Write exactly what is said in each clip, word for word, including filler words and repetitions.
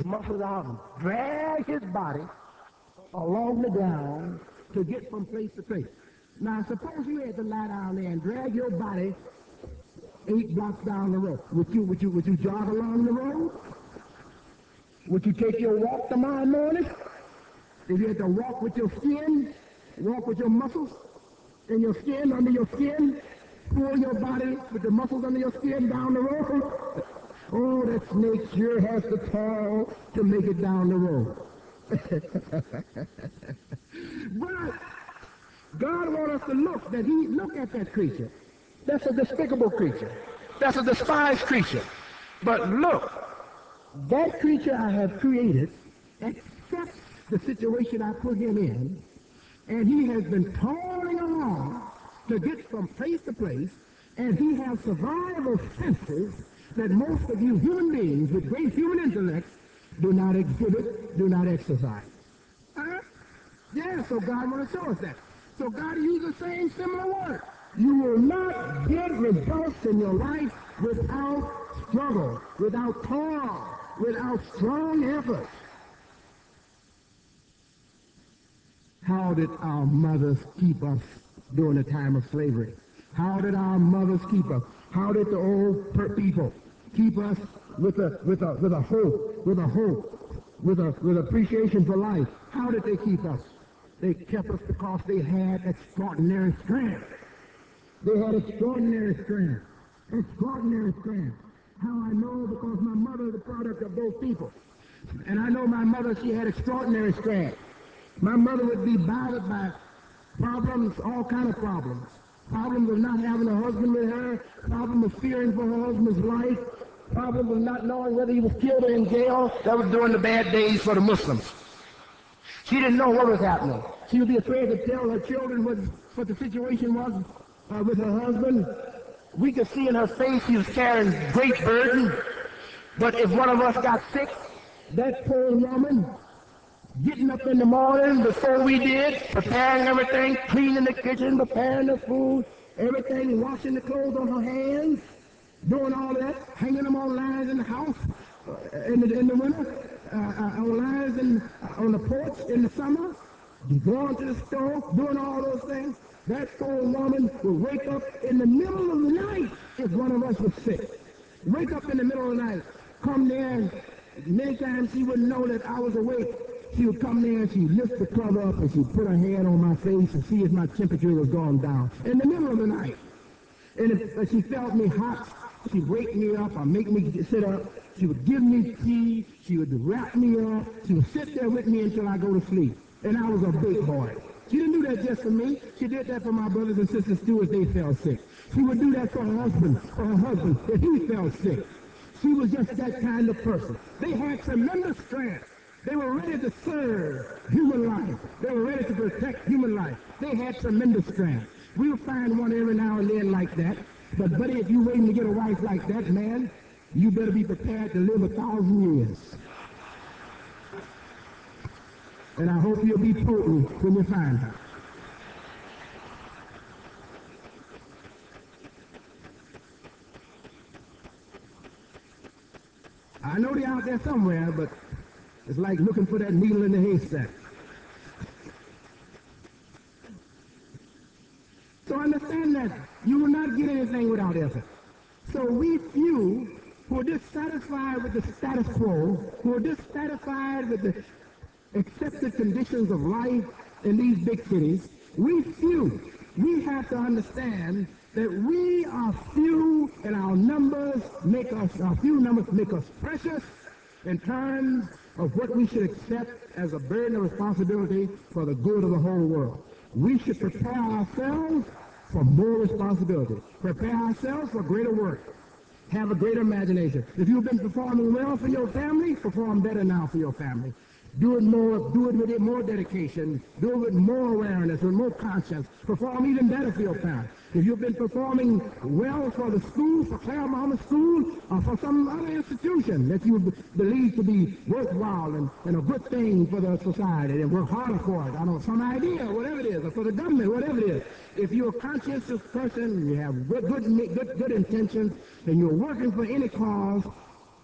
muscles out and drag his body along the ground to get from place to place. Now, suppose you had to lie down there and drag your body eight blocks down the road. Would you, would you, would you jog along the road? Would you take your walk tomorrow morning? If you had to walk with your skin, walk with your muscles and your skin under your skin, pull your body with the muscles under your skin down the road. Oh, that snake sure has the power to make it down the road. But God wants us to look, that he look at that creature. That's a despicable creature. That's a despised creature. But look, that creature I have created accepts the situation I put him in, and he has been toiling along to get from place to place, and he has survival senses that most of you human beings with great human intellects do not exhibit, do not exercise. Huh? Yeah, so God wants to show us that. So God uses the same similar word. You will not get results in your life without struggle, without toil, without strong effort. How did our mothers keep us during the time of slavery? How did our mothers keep us? How did the old people keep us with a with a with a hope, with a hope, with a with appreciation for life? How did they keep us? They kept us because they had extraordinary strength. They had extraordinary strength. Extraordinary strength. How I know? Because my mother is the product of those people. And I know my mother, she had extraordinary strength. My mother would be bothered by problems, all kind of problems. Problems of not having a husband with her, problem of fearing for her husband's life, problem of not knowing whether he was killed or in jail. That was during the bad days for the Muslims. She didn't know what was happening. She would be afraid to tell her children what, what the situation was uh, with her husband. We could see in her face she was carrying great burden. But if one of us got sick, that poor woman, getting up in the morning before we did, preparing everything, cleaning the kitchen, preparing the food, everything, washing the clothes on her hands, doing all that, hanging them on lines in the house uh, in, the, in the winter, uh, uh, on lines in, uh, on the porch in the summer, going to the stove, doing all those things. That poor woman would wake up in the middle of the night if one of us was sick. Wake up in the middle of the night, come there, and many times she wouldn't know that I was awake. She would come there and she'd lift the cover up and she'd put her hand on my face and see if my temperature was going down in the middle of the night. And if, if she felt me hot, she'd wake me up or make me sit up. She would give me tea. She would wrap me up. She would sit there with me until I go to sleep. And I was a big boy. She didn't do that just for me. She did that for my brothers and sisters too as they fell sick. She would do that for her husband, for her husband if he fell sick. She was just that kind of person. They had tremendous strength. They were ready to serve human life. They were ready to protect human life. They had tremendous strength. We'll find one every now and then like that. But, buddy, if you're waiting to get a wife like that, man, you better be prepared to live a thousand years. And I hope you'll be potent when you find her. I know they're out there somewhere, but it's like looking for that needle in the haystack. So understand that you will not get anything without effort. So we few who are dissatisfied with the status quo, who are dissatisfied with the accepted conditions of life in these big cities, we few, we have to understand that we are few and our numbers make us, our few numbers make us precious in terms of what we should accept as a burden of responsibility for the good of the whole world. We should prepare ourselves for more responsibility, prepare ourselves for greater work, have a greater imagination. If you've been performing well for your family, perform better now for your family. Do it more, do it with more dedication, do it with more awareness, with more conscience. Perform even better for your parents. If you've been performing well for the school, for Claremont School, or for some other institution that you believe to be worthwhile and, and a good thing for the society, and work harder for it, I don't know, some idea, whatever it is, or for the government, whatever it is. If you're a conscientious person, you have good, good, good, good intentions, and you're working for any cause,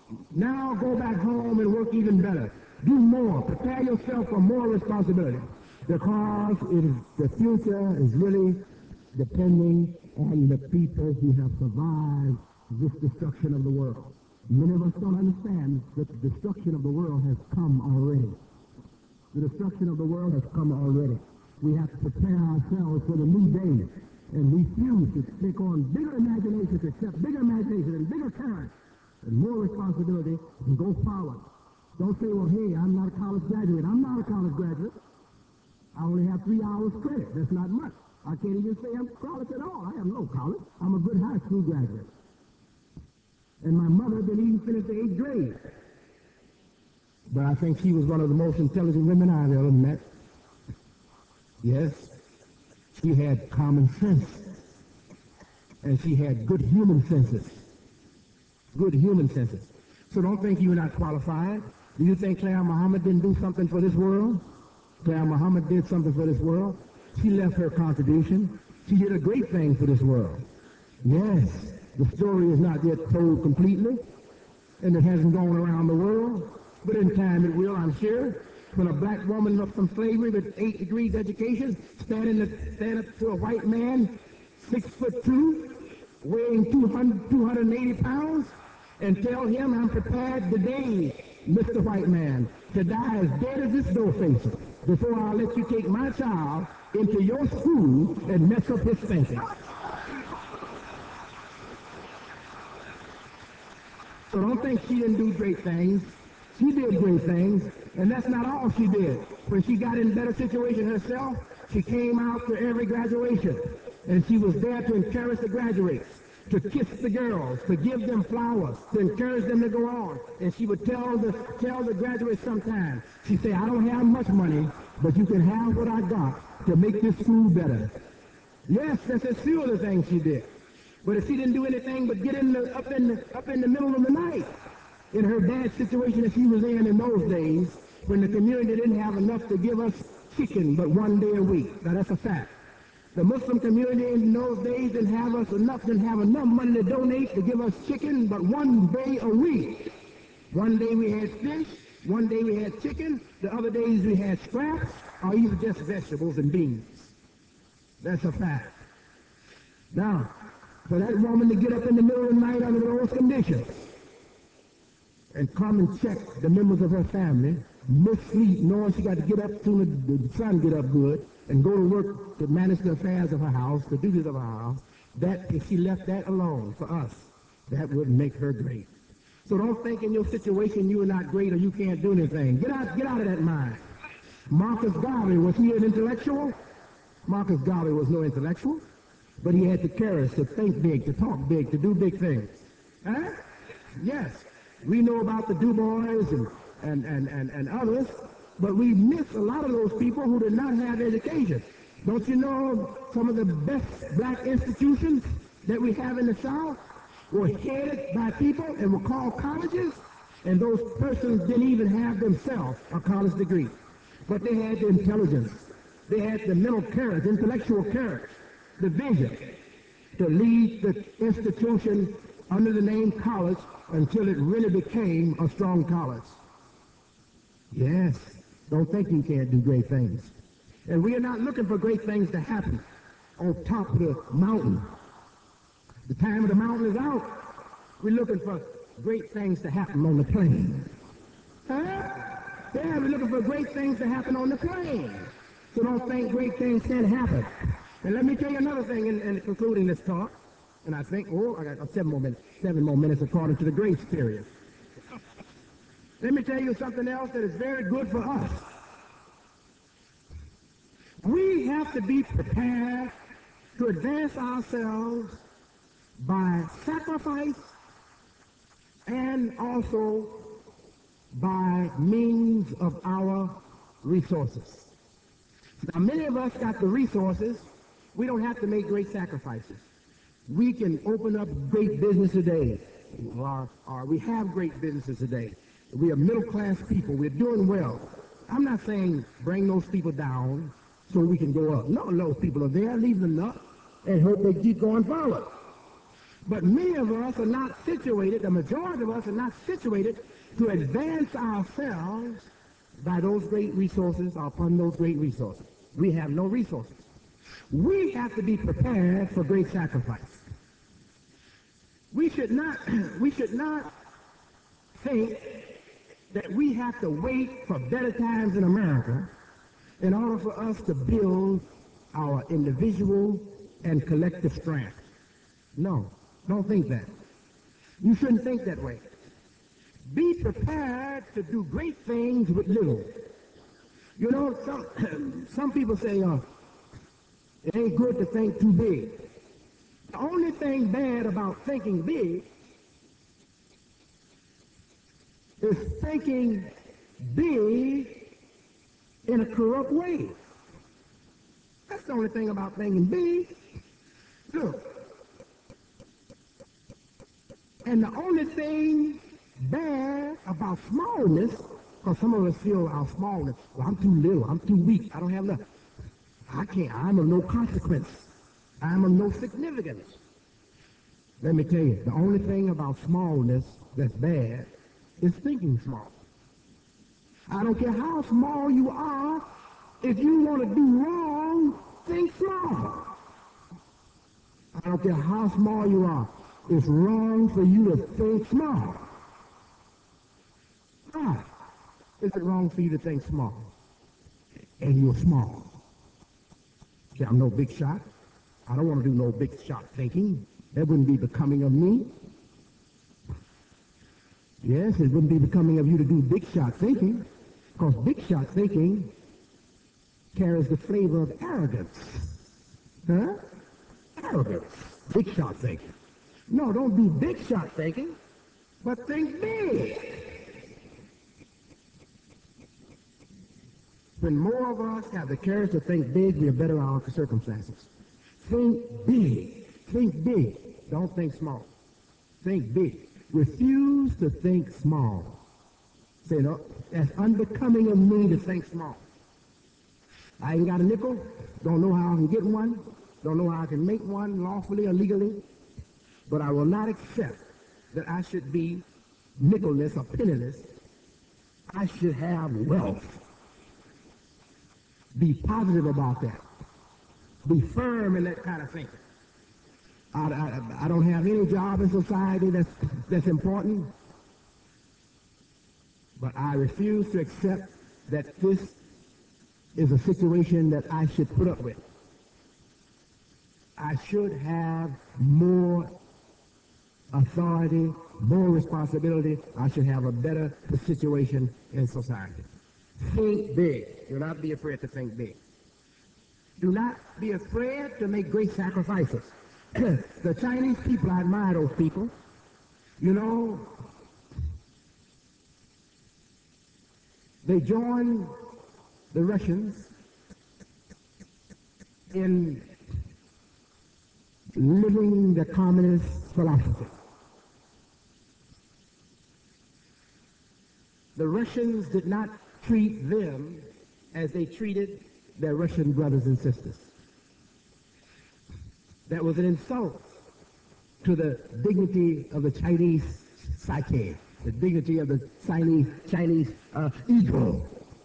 Now go back home and work even better. Do more. Prepare yourself for more responsibility. Because it is, the future is really depending on the people who have survived this destruction of the world. Many of us don't understand that the destruction of the world has come already. The destruction of the world has come already. We have to prepare ourselves for the new day and refuse to take on bigger imaginations, accept bigger imagination and bigger courage and more responsibility and go forward. Don't say, well, hey, I'm not a college graduate. I'm not a college graduate. I only have three hours credit. That's not much. I can't even say I'm college at all. I have no college. I'm a good high school graduate. And my mother didn't even finish the eighth grade. But I think she was one of the most intelligent women I've ever met. Yes, she had common sense. And she had good human senses. Good human senses. So don't think you're not qualified. Do you think Claire Muhammad didn't do something for this world? Claire Muhammad did something for this world. She left her contribution. She did a great thing for this world. Yes, the story is not yet told completely, and it hasn't gone around the world, but in time it will, I'm sure. When a black woman up from slavery with eight degrees education, standing to, stand up to a white man, six foot two, weighing two hundred, two hundred eighty pounds, and tell him, I'm prepared today, Mister White Man, to die as dead as this door facer before I let you take my child into your school and mess up his thinking. So don't think she didn't do great things. She did great things, and that's not all she did. When she got in a better situation herself, she came out to every graduation, and she was there to encourage the graduates, to kiss the girls, to give them flowers, to encourage them to go on. And she would tell the tell the graduates sometimes, she said, I don't have much money, but you can have what I got to make this school better. Yes, that's a few of the things she did. But if she didn't do anything but get in the, up in the, up in the middle of the night, in her bad situation that she was in in those days, when the community didn't have enough to give us chicken but one day a week. Now that's a fact. The Muslim community in those days didn't have us enough, didn't have enough money to donate to give us chicken but one day a week. One day we had fish, one day we had chicken, the other days we had scraps, or even just vegetables and beans. That's a fact. Now, for that woman to get up in the middle of the night under those conditions and come and check the members of her family, miss sleep, knowing she got to get up soon as the sun get up good, and go to work to manage the affairs of her house, the duties of her house, that if she left that alone for us, that would make her great. So don't think in your situation you are not great or you can't do anything. Get out, get out of that mind. Marcus Garvey, was he an intellectual? Marcus Garvey was no intellectual, but he had the courage to think big, to talk big, to do big things. Huh? Yes. We know about the Du Bois and, and, and, and, and others, but we miss a lot of those people who did not have education. Don't you know some of the best black institutions that we have in the South were headed by people and were called colleges, and those persons didn't even have themselves a college degree. But they had the intelligence, they had the mental courage, intellectual courage, the vision to lead the institution under the name college until it really became a strong college. Yes, don't think you can't do great things. And we are not looking for great things to happen on top of the mountain. The time of the mountain is out. We're looking for great things to happen on the plain. Huh? Yeah, we're looking for great things to happen on the plain. So don't think great things can't happen. And let me tell you another thing in, in concluding this talk. And I think, oh, I got seven more minutes, seven more minutes according to the grace period. Let me tell you something else that is very good for us. We have to be prepared to advance ourselves by sacrifice and also by means of our resources. Now, many of us got the resources. We don't have to make great sacrifices. We can open up great business today, or, or we have great businesses today. We are middle-class people. We're doing well. I'm not saying bring those people down so we can go up. No, those people are there. Leave them up and hope they keep going forward. But many of us are not situated, the majority of us are not situated to advance ourselves by those great resources or upon those great resources. We have no resources. We have to be prepared for great sacrifice. We should not, we should not think that we have to wait for better times in America in order for us to build our individual and collective strength. No, don't think that. You shouldn't think that way. Be prepared to do great things with little. You know, some, some people say, uh, it ain't good to think too big. The only thing bad about thinking big is thinking big in a corrupt way. That's the only thing about thinking big. Look. And the only thing bad about smallness, because some of us feel our smallness, well, I'm too little, I'm too weak, I don't have enough. I can't, I'm of no consequence. I'm of no significance. Let me tell you, the only thing about smallness that's bad is thinking small. I don't care how small you are, if you want to do wrong, think small. I don't care how small you are, it's wrong for you to think small. Why is it wrong for you to think small? And you're small. See, I'm no big shot. I don't want to do no big shot thinking. That wouldn't be becoming of me. Yes, it wouldn't be becoming of you to do big shot thinking, because big shot thinking carries the flavor of arrogance. Huh? Arrogance. Big shot thinking. No, don't do big shot thinking, but think big. When more of us have the courage to think big, we are better out of circumstances. Think big. Think big. Don't think small. Think big. Refuse to think small. Say, no, that's unbecoming of me to think small. I ain't got a nickel. Don't know how I can get one. Don't know how I can make one lawfully or legally. But I will not accept that I should be nickel-less or penniless. I should have wealth. Be positive about that. Be firm in that kind of thinking. I, I, I don't have any job in society that's, that's important, but I refuse to accept that this is a situation that I should put up with. I should have more authority, more responsibility. I should have a better situation in society. Think big. Do not be afraid to think big. Do not be afraid to make great sacrifices. The Chinese people, I admire those people. You know, they joined the Russians in living the communist philosophy. The Russians did not treat them as they treated their Russian brothers and sisters. That was an insult to the dignity of the Chinese psyche, the dignity of the Chinese, Chinese uh, ego.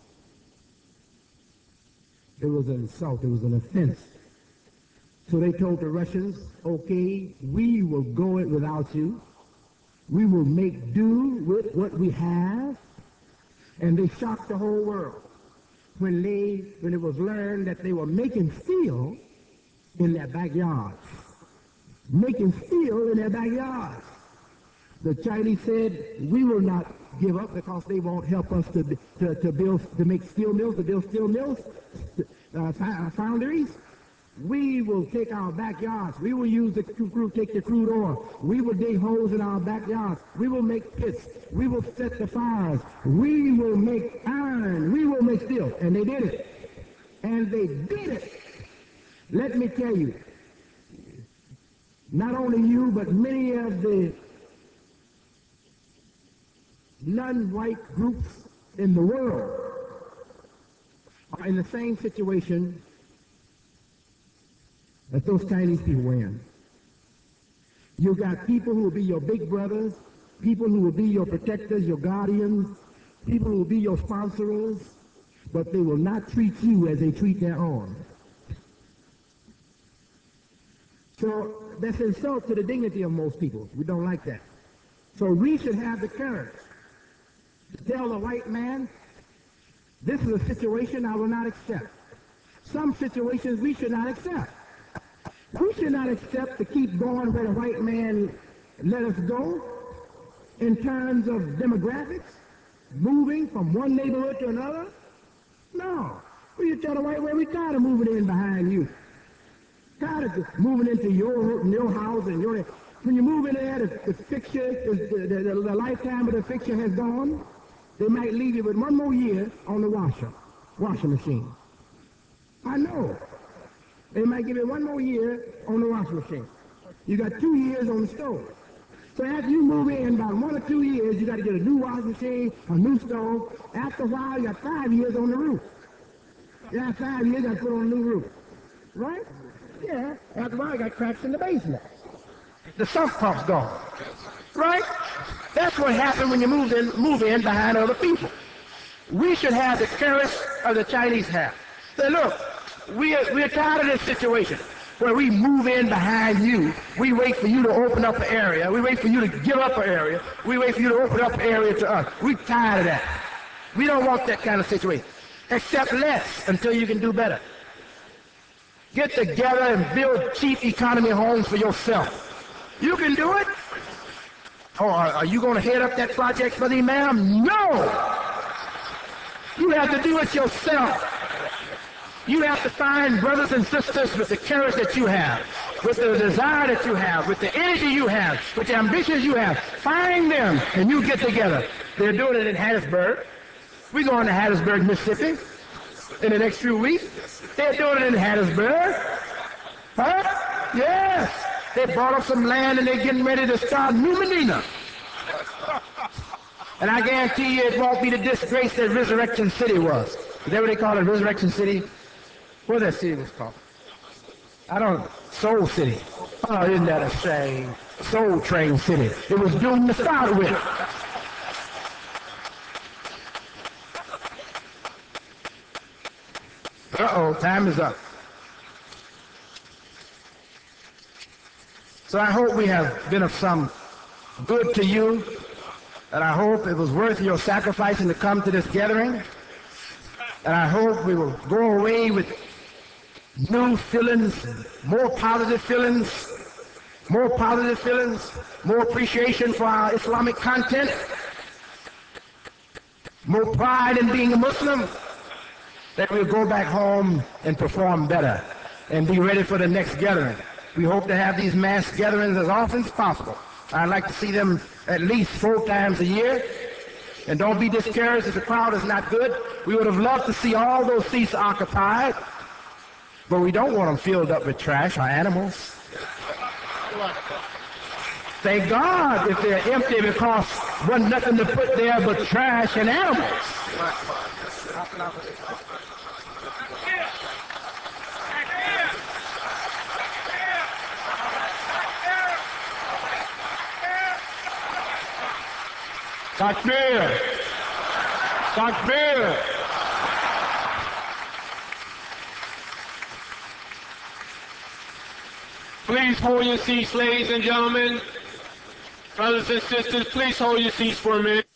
It was an insult. It was an offense. So they told the Russians, okay, we will go it without you. We will make do with what we have. And they shocked the whole world when they, when it was learned that they were making steel in their backyards. Making steel in their backyards. The Chinese said, we will not give up because they won't help us to, to, to build, to make steel mills, to build steel mills, uh, foundries. We will take our backyards. We will use the crude, take the crude oil. We will dig holes in our backyards. We will make pits. We will set the fires. We will make iron. We will make steel. And they did it. And they did it. Let me tell you, not only you, but many of the non-white groups in the world are in the same situation that those Chinese people were in. You got people who will be your big brothers, people who will be your protectors, your guardians, people who will be your sponsors, but they will not treat you as they treat their own. So that's an insult to the dignity of most people. We don't like that. So we should have the courage to tell the white man, this is a situation I will not accept. Some situations we should not accept. We should not accept to keep going where the white man let us go in terms of demographics, moving from one neighborhood to another. No. We should tell the white man, we're tired of moving in behind you. Tired of moving into your your house and your. When you move in there, the, the fixture, the, the, the, the lifetime of the fixture has gone. They might leave you with one more year on the washer, washing machine. I know. They might give you one more year on the washing machine. You got two years on the stove. So after you move in, about one or two years, you got to get a new washing machine, a new stove. After a while, you got five years on the roof. You got five years, you got to put on a new roof. Right? Yeah. After a while, you got cracks in the basement. The sump pump's gone. Right? That's what happened when you move in, move in behind other people. We should have the courage of the Chinese have. Say, look, we are, we're tired of this situation where we move in behind you. We wait for you to open up an area. We wait for you to give up an area. We wait for you to open up an area to us. We're tired of that. We don't want that kind of situation. Accept less until you can do better. Get together and build cheap economy homes for yourself. You can do it. Oh, are you going to head up that project for me, ma'am? No! You have to do it yourself. You have to find brothers and sisters with the courage that you have, with the desire that you have, with the energy you have, with the ambitions you have. Find them, and you get together. They're doing it in Hattiesburg. We're going to Hattiesburg, Mississippi in the next few weeks. They're doing it in Hattiesburg. Huh? Yes. They bought up some land, and they're getting ready to start New Medina. And I guarantee you it won't be the disgrace that Resurrection City was. Is that what they call it, Resurrection City? What that city was called? I don't know. Soul City. Oh, isn't that a shame? Soul Train City. It was doomed to start with. Uh-oh, time is up. So I hope we have been of some good to you, and I hope it was worth your sacrificing to come to this gathering, and I hope we will go away with new feelings, more positive feelings, more positive feelings, more appreciation for our Islamic content, more pride in being a Muslim, that we'll go back home and perform better and be ready for the next gathering. We hope to have these mass gatherings as often as possible. I'd like to see them at least four times a year. And don't be discouraged if the crowd is not good. We would have loved to see all those seats occupied, but we don't want them filled up with trash or animals. Thank God if they're empty, because there's nothing to put there but trash and animals. Takbir! Takbir! Please hold your seats, ladies and gentlemen. Brothers and sisters, please hold your seats for a minute.